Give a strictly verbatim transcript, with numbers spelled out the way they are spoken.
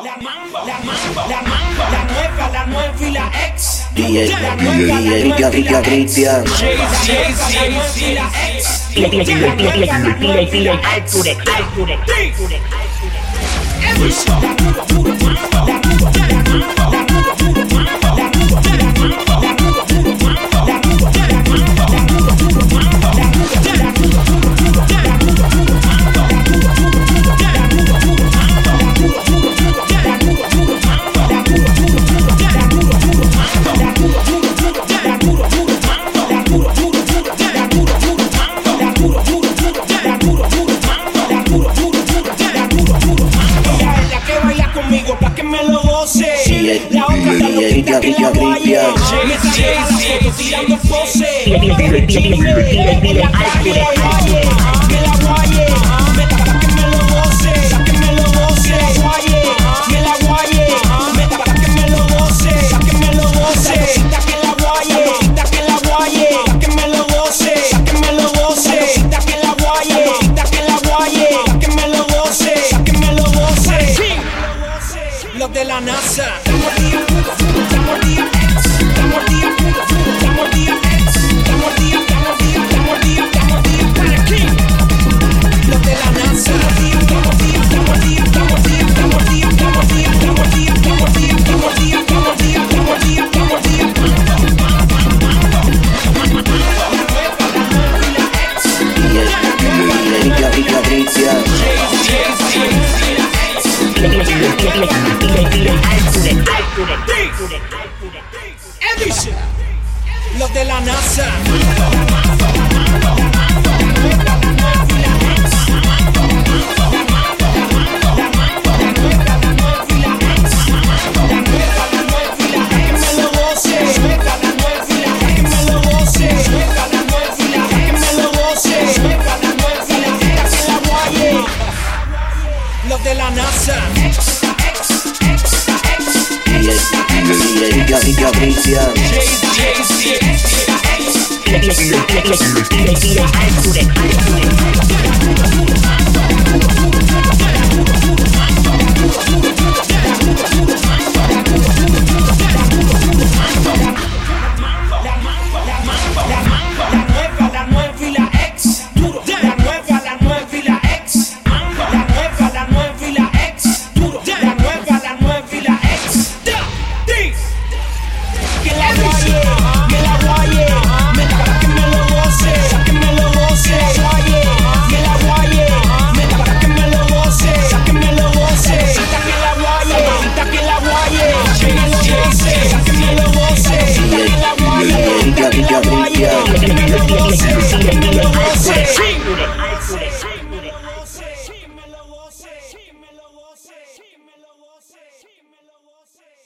La mambo, la mambo, la mambo, la nueva, la nueva y la ex. D J, La nueva, la Cristian, nueva y la ex. Cristian. La nueva, la nueva y la ex. La nueva, la nueva y la ex. Every stop. La nueva, puro mambo. La nueva, la nueva, la nueva, puro mambo. La nueva, la nueva, la nueva, puro mambo. La nueva, la nueva, la nueva, puro mambo. La nueva, la nueva, puro mambo. La nueva, puro mambo. La nueva, puro mambo. La nueva, puro mambo. La nueva, puro mambo. La nueva, puro mambo. La nueva, puro mambo. La nueva, puro mambo. La nueva, puro mambo. La nueva, puro mambo. La nueva, puro mambo. La nueva, puro mambo. La nueva, puro mambo. La nueva, puro mambo. La nueva, puro mambo. La nueva, puro mambo. Ella es la que baila conmigo pa' que me lo goce. La otra está loquita que la guaye. Me trae a la foto tirando pose. Dame chisme en la calle. Que la guaye. Meta pa' que me lo goce. Pa' que me lo goce. La guaye. Que la guaye. Meta pa' que me lo goce. Pa' que me lo goce. Quita que la guaye. Quita que la guaye. Pa' que me lo goce. Pa' que me lo goce. Quita que la guaye. Quita que la guaye. Pa' que me lo goce. Pa' que me lo goce. Los de la NASA. Estamos día, estamos día ex. Estamos día, estamos día ex. Estamos día, estamos día, estamos día, estamos día para aquí. Los de la NASA. Estamos día, estamos día, estamos día, estamos día, estamos día, estamos día, estamos día, estamos día, estamos día, estamos día, estamos día, estamos día. Edition. Los de la NASA. Los de la NASA. Ex, ex, ex, ex. Yeah, yeah, yeah, yeah.